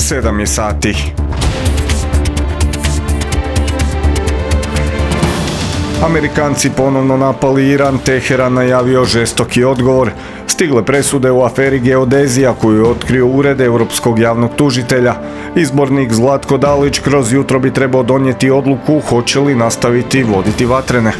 7 je sati. Amerikanci ponovno napali Iran, Teheran najavio žestoki odgovor. Stigle presude u aferi Geodezija koju je otkrio Ured Europskog javnog tužitelja. Izbornik Zlatko Dalić kroz jutro bi trebao donijeti odluku hoće li nastaviti voditi vatrene.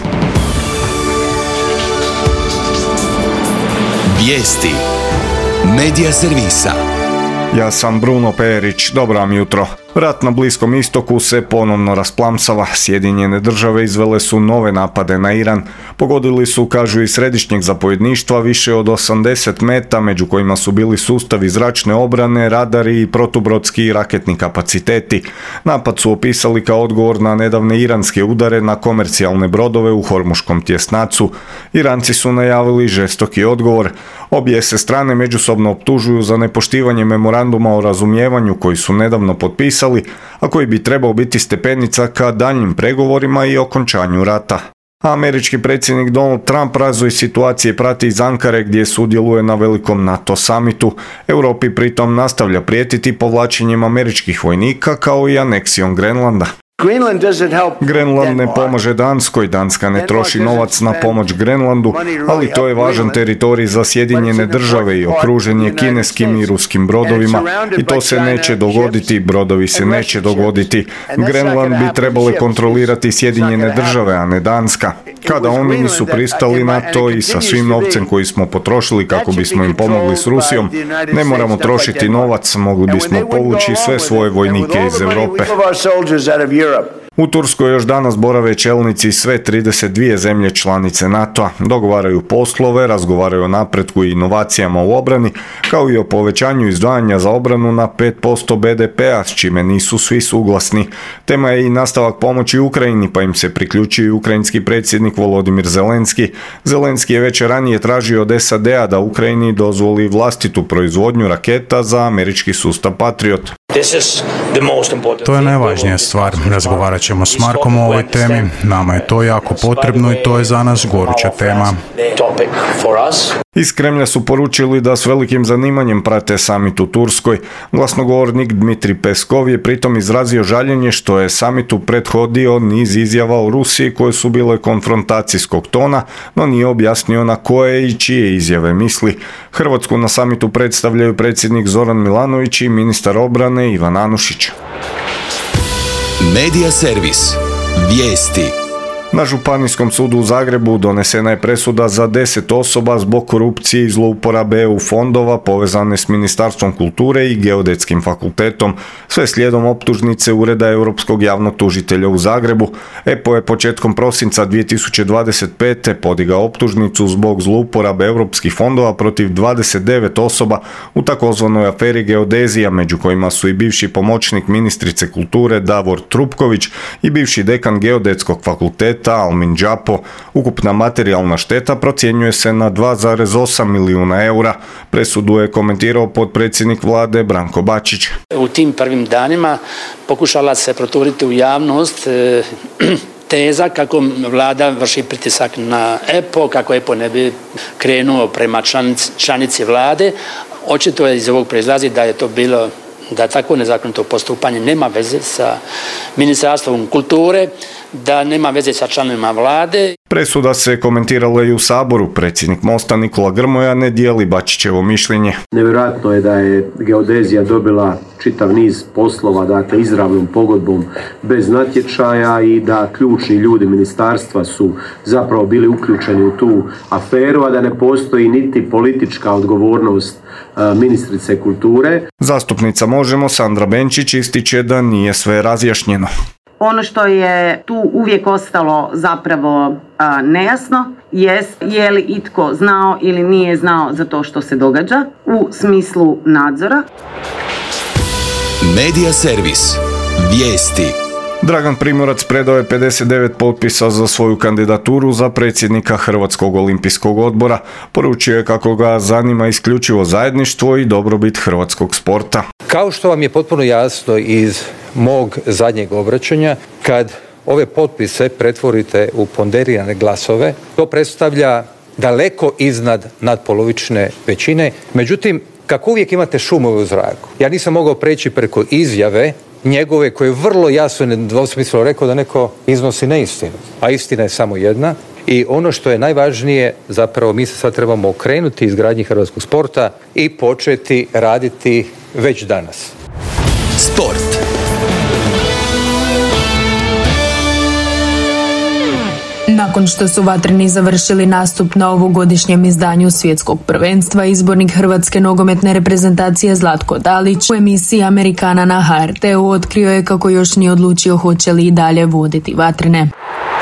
Vijesti Medija servisa. Ja sam Bruno Perić, dobro vam jutro. Rat na Bliskom istoku se ponovno rasplamsava. Sjedinjene države izvele su nove napade na Iran. Pogodili su, kažu iz središnjeg zapovjedništva, više od 80 meta, među kojima su bili sustavi zračne obrane, radari i protubrodski i raketni kapaciteti. Napad su opisali kao odgovor na nedavne iranske udare na komercijalne brodove u Hormuškom tjesnacu. Iranci su najavili žestoki odgovor. Obje se strane međusobno optužuju za nepoštivanje memoranduma o razumijevanju koji su nedavno potpisali, a koji bi trebao biti stepenica ka daljnjim pregovorima i okončanju rata. Američki predsjednik Donald Trump razvoj situacije prati iz Ankare gdje sudjeluje na velikom NATO samitu. Europi pritom nastavlja prijetiti povlačenjem američkih vojnika kao i aneksijom Grenlanda. Grenland ne pomaže Danskoj, Danska ne troši novac na pomoć Grenlandu, ali to je važan teritorij za Sjedinjene države i okružen je kineskim i ruskim brodovima i to se neće dogoditi, brodovi se neće dogoditi. Grenland bi trebale kontrolirati Sjedinjene države, a ne Danska. Kada oni nisu pristali na to i sa svim novcem koji smo potrošili kako bismo im pomogli s Rusijom, ne moramo trošiti novac, mogli bismo povući sve svoje vojnike iz Europe. U Turskoj još danas borave čelnici sve 32 zemlje članice NATO-a, dogovaraju poslove, razgovaraju o napretku i inovacijama u obrani, kao i o povećanju izdvajanja za obranu na 5% BDP-a, s čime nisu svi suglasni. Tema je i nastavak pomoći Ukrajini, pa im se priključio i ukrajinski predsjednik Volodimir Zelenski. Zelenski je već ranije tražio od SAD-a da Ukrajini dozvoli vlastitu proizvodnju raketa za američki sustav Patriot. To je najvažnija stvar. Razgovarat ćemo s Markom o ovoj temi. Nama je to jako potrebno i to je za nas goruća tema. Iz Kremlja su poručili da s velikim zanimanjem prate samit u Turskoj. Glasnogovornik Dmitri Peskov je pritom izrazio žaljenje što je samitu prethodio niz izjava o Rusiji koje su bile konfrontacijskog tona, no nije objasnio na koje i čije izjave misli. Hrvatsku na samitu predstavljaju predsjednik Zoran Milanović i ministar obrane Ivan Anušić. Medija servis. Vijesti. Na Županijskom sudu u Zagrebu donesena je presuda za 10 osoba zbog korupcije i zlouporabe EU fondova povezane s Ministarstvom kulture i Geodetskim fakultetom, sve slijedom optužnice Ureda Europskog javnog tužitelja u Zagrebu. EPO je početkom prosinca 2025. podigao optužnicu zbog zlouporabe europskih fondova protiv 29 osoba u takozvanoj aferi Geodezija, među kojima su i bivši pomoćnik ministrice kulture Davor Trupković i bivši dekan Geodetskog fakulteta Almin Đapo. Ukupna materijalna šteta procjenjuje se na 2,8 milijuna eura. Presudu je komentirao potpredsjednik vlade Branko Bačić. U tim prvim danima pokušala se proturiti u javnost teza kako vlada vrši pritisak na EPO, kako EPO ne bi krenuo prema članici vlade. Očito je iz ovog proizlazi da je to bilo, da tako nezakonito postupanje nema veze sa Ministarstvom kulture, da nema veze sa članovima vlade. Presuda se komentirala i u Saboru. Predsjednik Mosta Nikola Grmoja ne dijeli Bačićevo mišljenje. Nevjerojatno je da je Geodezija dobila čitav niz poslova, dakle izravnom pogodbom bez natječaja i da ključni ljudi ministarstva su zapravo bili uključeni u tu aferu, a da ne postoji niti politička odgovornost ministrice kulture. Zastupnica Možemo Sandra Benčić ističe da nije sve razjašnjeno. Ono što je tu uvijek ostalo zapravo nejasno jest je li itko znao ili nije znao za to što se događa u smislu nadzora. Medija servis. Vijesti. Dragan Primorac predao je 59 potpisa za svoju kandidaturu za predsjednika Hrvatskog olimpijskog odbora. Poručio je kako ga zanima isključivo zajedništvo i dobrobit hrvatskog sporta. Kao što vam je potpuno jasno iz mog zadnjeg obraćanja, kad ove potpise pretvorite u ponderirane glasove, to predstavlja daleko iznad nadpolovične većine. Međutim, kako uvijek imate šumove u zraku. Ja nisam mogao preći preko izjave njegove koje je vrlo jasno i nedvosmisleno rekao da neko iznosi neistinu. A istina je samo jedna. I ono što je najvažnije, zapravo mi se sad trebamo okrenuti izgradnji hrvatskog sporta i početi raditi već danas. Sport. Nakon što su Vatreni završili nastup na ovogodišnjem izdanju svjetskog prvenstva, izbornik hrvatske nogometne reprezentacije Zlatko Dalić u emisiji Amerikana na HRT-u otkrio je kako još nije odlučio hoće li i dalje voditi Vatrene.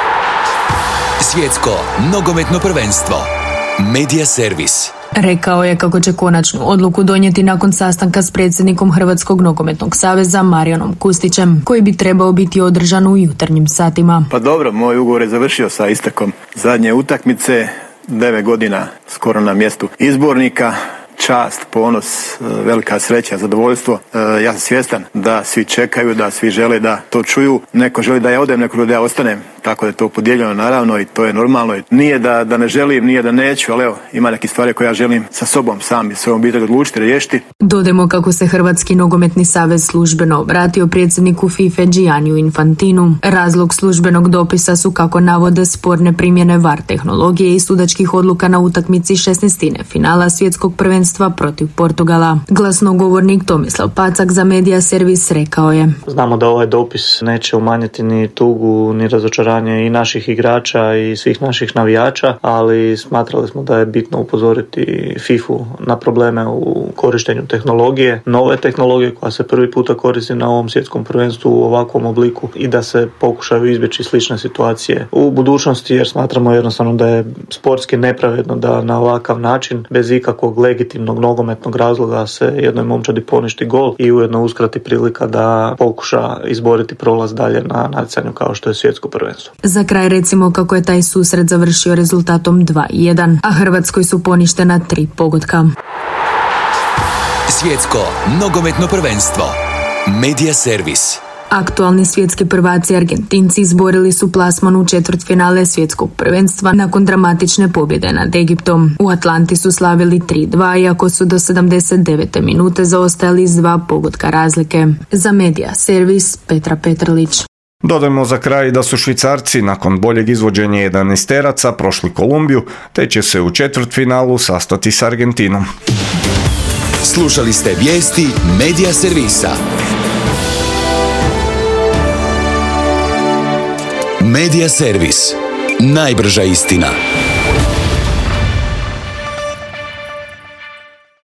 Svjetsko nogometno prvenstvo. Media servis. Rekao je kako će konačnu odluku donijeti nakon sastanka s predsjednikom Hrvatskog nogometnog saveza Marijanom Kustićem, koji bi trebao biti održan u jutarnjim satima. Pa dobro, moj ugovor je završio sa istekom zadnje utakmice, 9 godina skoro na mjestu izbornika. Čast, ponos, velika sreća, zadovoljstvo. Ja sam svjestan da svi čekaju, da svi žele da to čuju. Neko želi da ja odem, neko da ja ostanem. Tako da je to podijeljeno naravno i to je normalno. Nije da ne želim, nije da neću, ali evo, ima neke stvari koje ja želim sa sobom sam i svojom obitelji odlučiti, riješiti. Dodajmo kako se Hrvatski nogometni savez službeno obratio predsjedniku FIFA Gianniju Infantinu. Razlog službenog dopisa su, kako navode, sporne primjene VAR tehnologije i sudačkih odluka na utakmici 16. finala svjetskog prvenstva protiv Portugala. Glasnogovornik Tomislav Pacak za Media servis rekao je: Znamo da ovaj dopis neće umanjiti ni tugu, ni razočaranje i naših igrača i svih naših navijača, ali smatrali smo da je bitno upozoriti FIFA na probleme u korištenju tehnologije, nove tehnologije koja se prvi puta koristi na ovom svjetskom prvenstvu u ovakvom obliku i da se pokušaju izbjeći slične situacije u budućnosti, jer smatramo jednostavno da je sportski nepravedno da na ovakav način, bez ikakvog legitimnog nogometnog razloga, se jednoj momčadi poništi gol i ujedno uskrati prilika da pokuša izboriti prolaz dalje na natjecanju kao što je svjetsko prvenstvo. Za kraj recimo kako je taj susret završio rezultatom 2-1, a Hrvatskoj su poništena 3 pogotka. Svjetsko nogometno prvenstvo. Media servis. Aktualni svjetski prvaci Argentinci izborili su plasman u četvrtfinale svjetskog prvenstva nakon dramatične pobjede nad Egiptom. U Atlanti su slavili 3-2, iako su do 79. minute zaostajali s 2 pogotka razlike. Za Media servis Petra Petrlić. Dodajmo za kraj da su Švicarci nakon boljeg izvođenja 11-teraca prošli Kolumbiju, te će se u četvrtfinalu sastati s Argentinom. Slušali ste vijesti Media servisa. Media servis. Najbrža istina.